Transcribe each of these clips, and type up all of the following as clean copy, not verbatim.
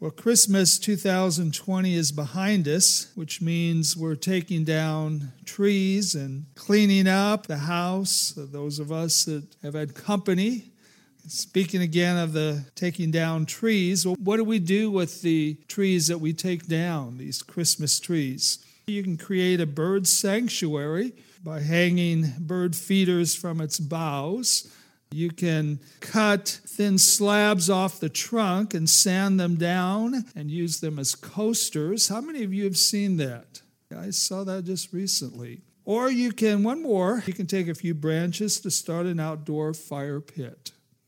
Well, Christmas 2020 is behind us, which means we're taking down trees and cleaning up the house. Those of us that have had company. Speaking again of the taking down trees, well, what do we do with the trees that we take down, these Christmas trees? You can create a bird sanctuary by hanging bird feeders from its boughs. You can cut thin slabs off the trunk and sand them down and use them as coasters. How many of you have seen that? I saw that just recently. Or you can take a few branches to start an outdoor fire pit.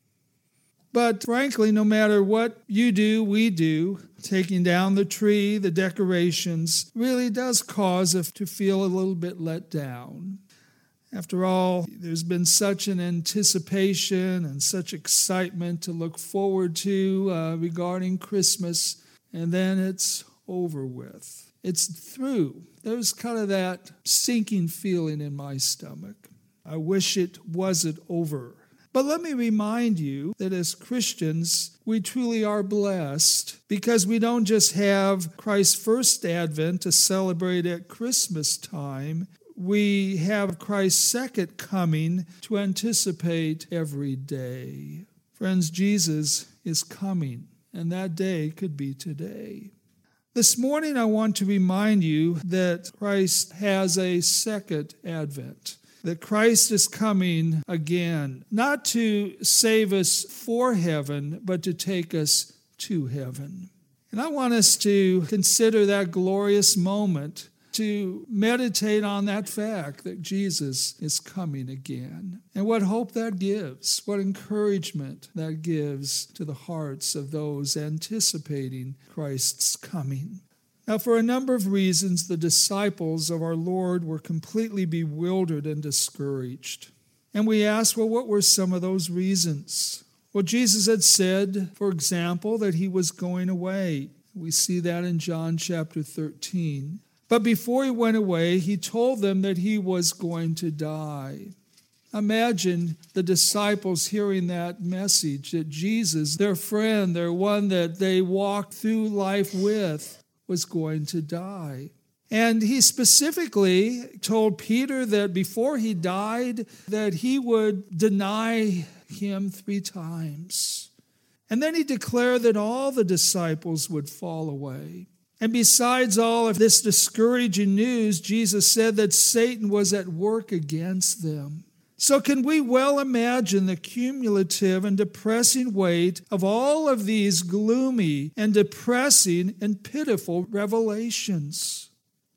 But frankly, no matter what you do, we do, taking down the tree, the decorations, really does cause us to feel a little bit let down. After all, there's been such an anticipation and such excitement to look forward to regarding Christmas, and then it's over with. It's through. There's kind of that sinking feeling in my stomach. I wish it wasn't over. But let me remind you that as Christians, we truly are blessed because we don't just have Christ's first advent to celebrate at Christmas time. We have Christ's second coming to anticipate every day. Friends, Jesus is coming, and that day could be today. This morning, I want to remind you that Christ has a second advent. That Christ is coming again, not to save us for heaven, but to take us to heaven. And I want us to consider that glorious moment, to meditate on that fact that Jesus is coming again. And what hope that gives, what encouragement that gives to the hearts of those anticipating Christ's coming. Now, for a number of reasons, the disciples of our Lord were completely bewildered and discouraged. And we ask, well, what were some of those reasons? Well, Jesus had said, for example, that he was going away. We see that in John chapter 13. But before he went away, he told them that he was going to die. Imagine the disciples hearing that message, that Jesus, their friend, their one that they walked through life with, was going to die. And he specifically told Peter that before he died, that he would deny him 3 times. And then he declared that all the disciples would fall away. And besides all of this discouraging news, Jesus said that Satan was at work against them. So can we well imagine the cumulative and depressing weight of all of these gloomy and depressing and pitiful revelations?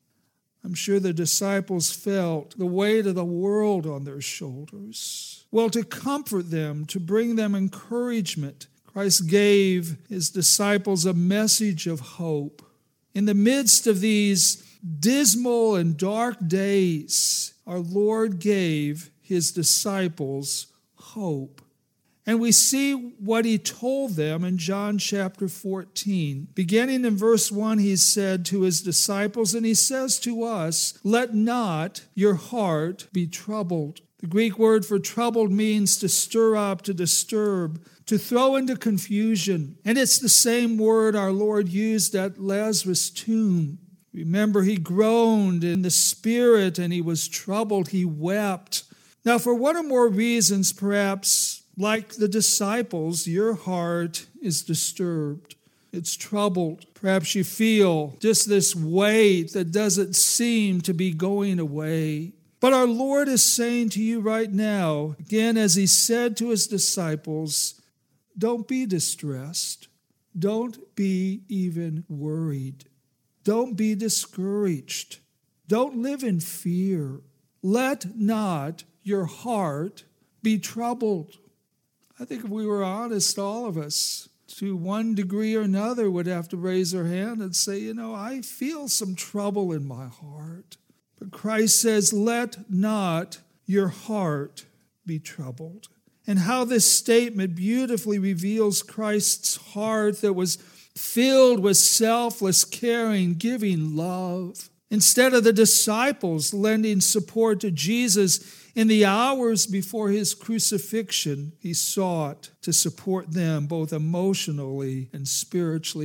I'm sure the disciples felt the weight of the world on their shoulders. Well, to comfort them, to bring them encouragement, Christ gave his disciples a message of hope. In the midst of these dismal and dark days, our Lord gave his disciples hope. And we see what he told them in John chapter 14. Beginning in verse 1, he said to his disciples, and he says to us, "Let not your heart be troubled." The Greek word for troubled means to stir up, to disturb, to throw into confusion. And it's the same word our Lord used at Lazarus' tomb. Remember, he groaned in the spirit and he was troubled. He wept. Now, for one or more reasons, perhaps, like the disciples, your heart is disturbed. It's troubled. Perhaps you feel just this weight that doesn't seem to be going away. But our Lord is saying to you right now, again, as he said to his disciples, don't be distressed. Don't be even worried. Don't be discouraged. Don't live in fear. Let not your heart be troubled. I think if we were honest, all of us, to one degree or another, would have to raise our hand and say, I feel some trouble in my heart. But Christ says, let not your heart be troubled. And how this statement beautifully reveals Christ's heart that was filled with selfless, caring, giving love. Instead of the disciples lending support to Jesus in the hours before his crucifixion, he sought to support them both emotionally and spiritually.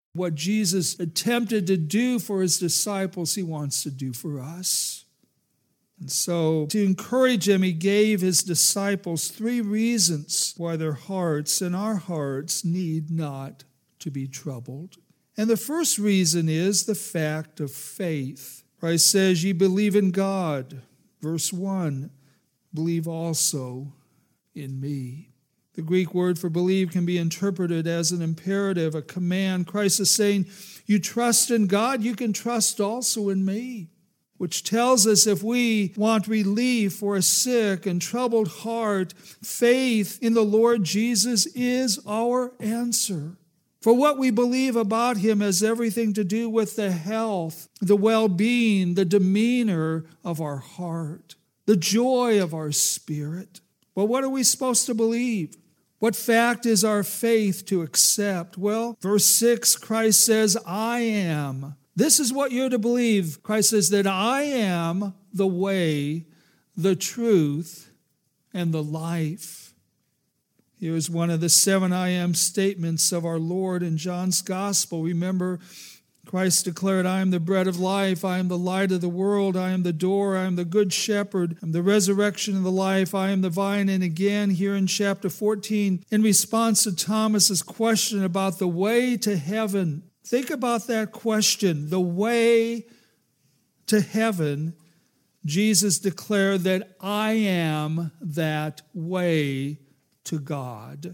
What Jesus attempted to do for his disciples, he wants to do for us. And so, to encourage them, he gave his disciples 3 reasons why their hearts and our hearts need not to be troubled. And the first reason is the fact of faith. Christ says, "Ye believe in God." Verse 1, "Believe also in me." The Greek word for believe can be interpreted as an imperative, a command. Christ is saying, you trust in God, you can trust also in me. Which tells us if we want relief for a sick and troubled heart, faith in the Lord Jesus is our answer. For what we believe about him has everything to do with the health, the well-being, the demeanor of our heart, the joy of our spirit. Well, what are we supposed to believe? What fact is our faith to accept? Well, verse 6, Christ says, I am. This is what you're to believe. Christ says that I am the way, the truth, and the life. Here's one of the 7 I am statements of our Lord in John's Gospel. Remember, Christ declared, I am the bread of life, I am the light of the world, I am the door, I am the good shepherd, I am the resurrection and the life, I am the vine. And again, here in chapter 14, in response to Thomas's question about the way to heaven, think about that question, the way to heaven. Jesus declared that I am that way to God.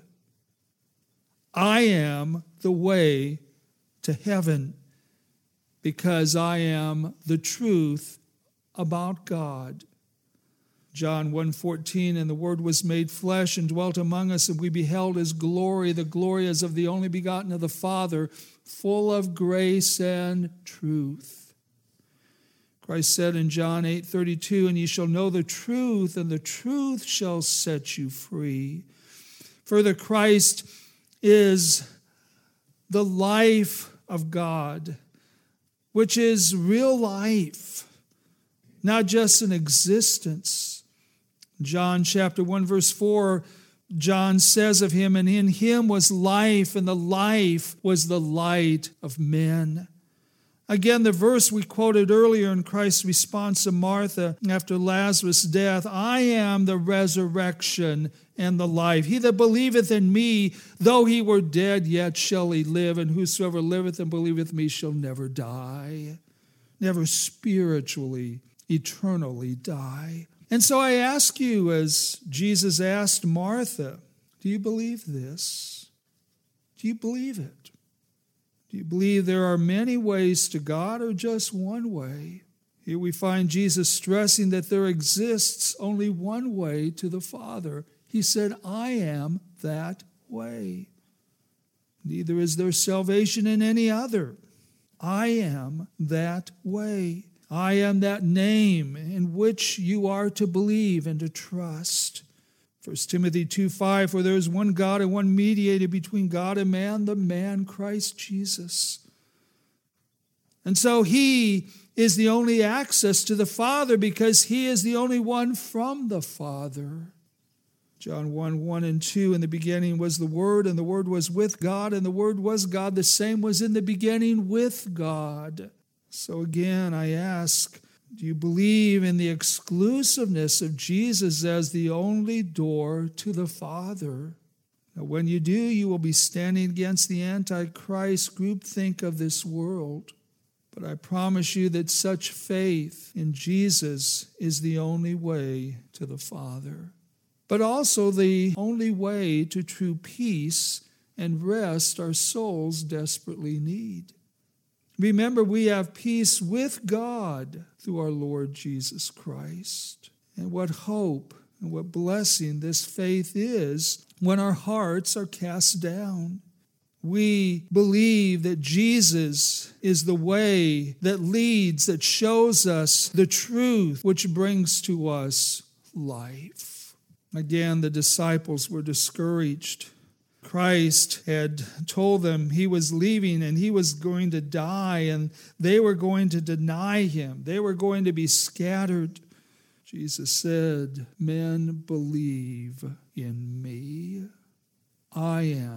I am the way to heaven because I am the truth about God. John 1:14, and the Word was made flesh and dwelt among us, and we beheld his glory, the glory as of the only begotten of the Father, full of grace and truth. Christ said in John 8:32, and ye shall know the truth, and the truth shall set you free. Further, Christ is the life of God, which is real life, not just an existence. John chapter 1, verse 4, John says of him, and in him was life, and the life was the light of men. Again, the verse we quoted earlier in Christ's response to Martha after Lazarus' death, I am the resurrection and the life. He that believeth in me, though he were dead, yet shall he live, and whosoever liveth and believeth me shall never die, never spiritually, eternally die. And so I ask you, as Jesus asked Martha, do you believe this? Do you believe it? Do you believe there are many ways to God or just one way? Here we find Jesus stressing that there exists only one way to the Father. He said, I am that way. Neither is there salvation in any other. I am that way. I am that name in which you are to believe and to trust. 1 Timothy 2:5, for there is one God and one mediator between God and man, the man Christ Jesus. And so he is the only access to the Father because he is the only one from the Father. John 1:1 and 2, in the beginning was the Word, and the Word was with God, and the Word was God. The same was in the beginning with God. So again, I ask, do you believe in the exclusiveness of Jesus as the only door to the Father? Now, when you do, you will be standing against the Antichrist groupthink of this world. But I promise you that such faith in Jesus is the only way to the Father, but also the only way to true peace and rest our souls desperately need. Remember, we have peace with God through our Lord Jesus Christ. And what hope and what blessing this faith is when our hearts are cast down. We believe that Jesus is the way that leads, that shows us the truth, which brings to us life. Again, the disciples were discouraged. Christ had told them he was leaving and he was going to die, and they were going to deny him. They were going to be scattered. Jesus said, men believe in me. I am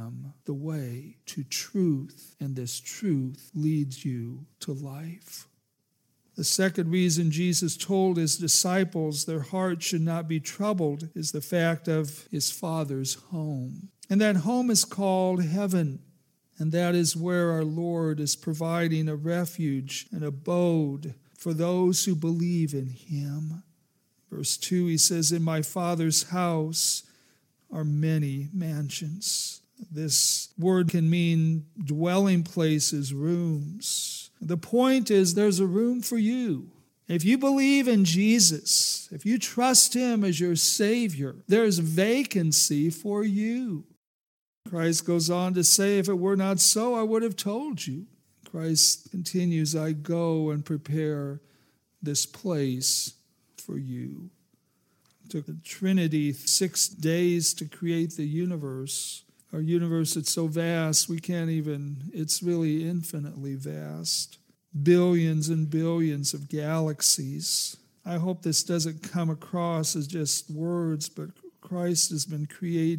the way to truth, and this truth leads you to life. The second reason Jesus told his disciples their hearts should not be troubled is the fact of his Father's home. And that home is called heaven. And that is where our Lord is providing a refuge, an abode for those who believe in him. Verse 2, he says, "In my Father's house are many mansions." This word can mean dwelling places, rooms. The point is there's a room for you. If you believe in Jesus, if you trust him as your Savior, there's vacancy for you. Christ goes on to say, if it were not so, I would have told you. Christ continues, I go and prepare this place for you. It took the Trinity 6 days to create the universe. Our universe is so vast, it's really infinitely vast. Billions and billions of galaxies. I hope this doesn't come across as just words, but Christ has been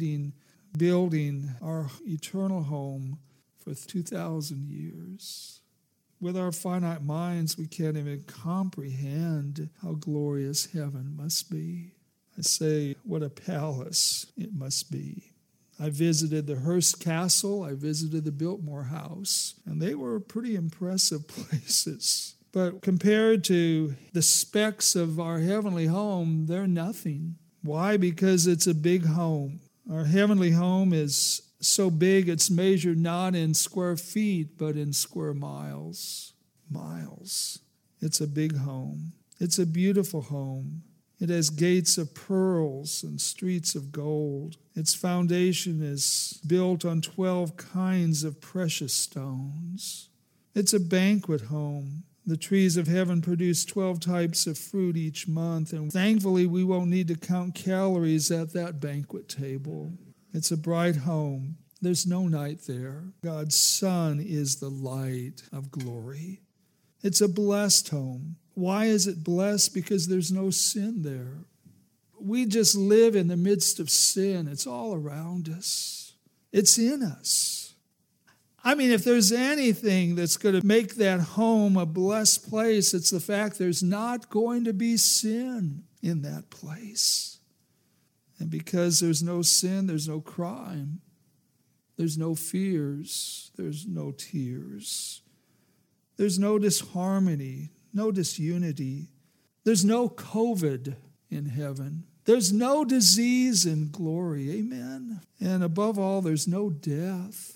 building our eternal home for 2,000 years. With our finite minds, we can't even comprehend how glorious heaven must be. I say, what a palace it must be. I visited the Hearst Castle, I visited the Biltmore House, and they were pretty impressive places. But compared to the specs of our heavenly home, they're nothing. Why? Because it's a big home. Our heavenly home is so big it's measured not in square feet, but in square miles. Miles. It's a big home. It's a beautiful home. It has gates of pearls and streets of gold. Its foundation is built on 12 kinds of precious stones. It's a banquet home. The trees of heaven produce 12 types of fruit each month, and thankfully we won't need to count calories at that banquet table. It's a bright home. There's no night there. God's Son is the light of glory. It's a blessed home. Why is it blessed? Because there's no sin there. We just live in the midst of sin. It's all around us. It's in us. I mean, if there's anything that's going to make that home a blessed place, it's the fact there's not going to be sin in that place. And because there's no sin, there's no crime. There's no fears. There's no tears. There's no disharmony, no disunity. There's no COVID in heaven. There's no disease in glory. Amen. And above all, there's no death.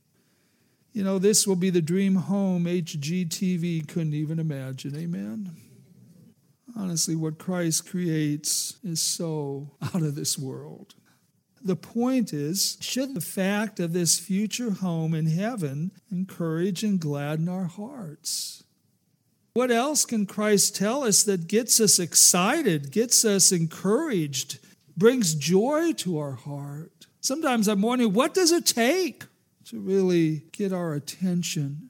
You know, this will be the dream home HGTV couldn't even imagine. Amen. Honestly, what Christ creates is so out of this world. The point is, should the fact of this future home in heaven encourage and gladden our hearts? What else can Christ tell us that gets us excited, gets us encouraged, brings joy to our heart? Sometimes I'm wondering, what does it take to really get our attention?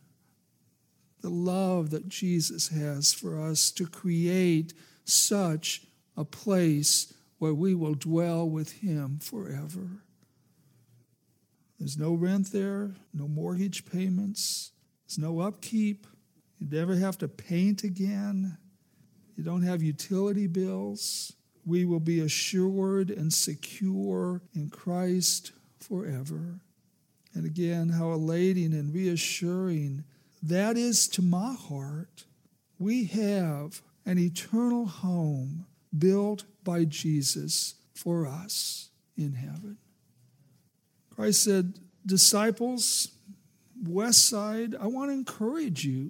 The love that Jesus has for us to create such a place where we will dwell with him forever. There's no rent there, no mortgage payments, there's no upkeep. You never have to paint again. You don't have utility bills. We will be assured and secure in Christ forever. And again, how elating and reassuring that is to my heart. We have an eternal home built by Jesus for us in heaven. Christ said, disciples, Westside, I want to encourage you.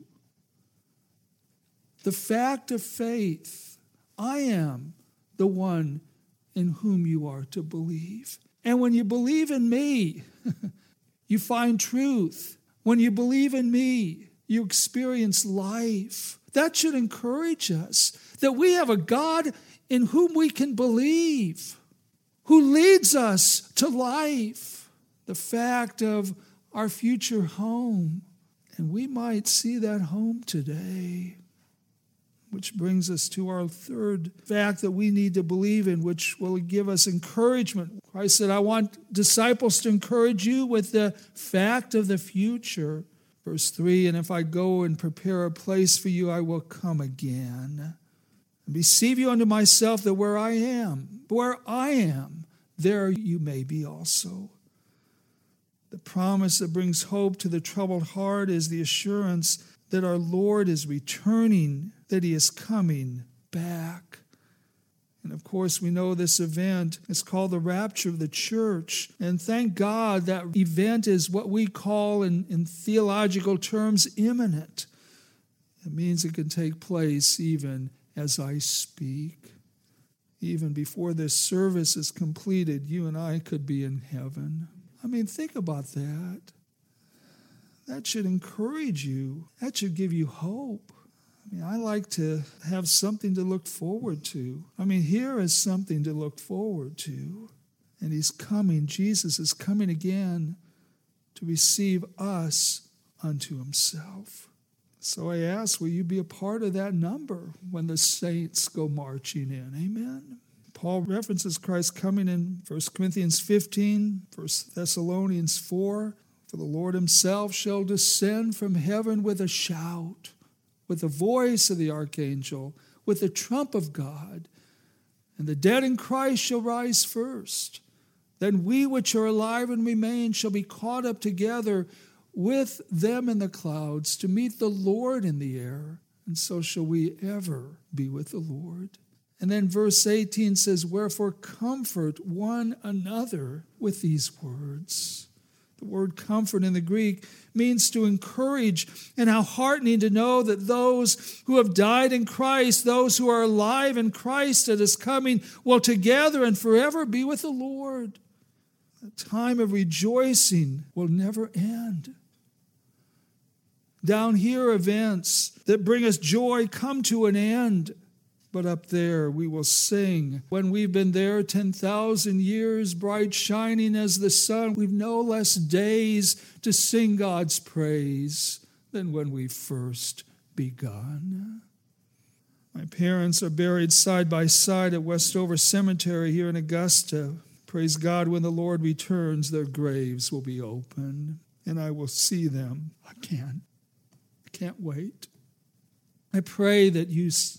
The fact of faith, I am the one in whom you are to believe. And when you believe in me, you find truth. When you believe in me, you experience life. That should encourage us, that we have a God in whom we can believe, who leads us to life, the fact of our future home. And we might see that home today. Which brings us to our third fact that we need to believe in, which will give us encouragement. Christ said, I want disciples to encourage you with the fact of the future. Verse 3, and if I go and prepare a place for you, I will come again and receive you unto myself, that where I am, there you may be also. The promise that brings hope to the troubled heart is the assurance that our Lord is returning, that he is coming back. And of course, we know this event is called the rapture of the church. And thank God that event is what we call in theological terms imminent. It means it can take place even as I speak. Even before this service is completed, you and I could be in heaven. I mean, think about that. That should encourage you. That should give you hope. I mean, I like to have something to look forward to. I mean, here is something to look forward to. And he's coming. Jesus is coming again to receive us unto himself. So I ask, will you be a part of that number when the saints go marching in? Amen. Paul references Christ coming in 1 Corinthians 15, 1 Thessalonians 4. For the Lord himself shall descend from heaven with a shout, with the voice of the archangel, with the trump of God. And the dead in Christ shall rise first. Then we which are alive and remain shall be caught up together with them in the clouds to meet the Lord in the air. And so shall we ever be with the Lord. And then verse 18 says, wherefore comfort one another with these words. The word comfort in the Greek means to encourage, and how heartening to know that those who have died in Christ, those who are alive in Christ that is coming, will together and forever be with the Lord. The time of rejoicing will never end. Down here, events that bring us joy come to an end. But up there we will sing. When we've been there 10,000 years, bright shining as the sun, we've no less days to sing God's praise than when we first begun. My parents are buried side by side at Westover Cemetery here in Augusta. Praise God, when the Lord returns, their graves will be open, and I will see them again. I can't wait. I pray that you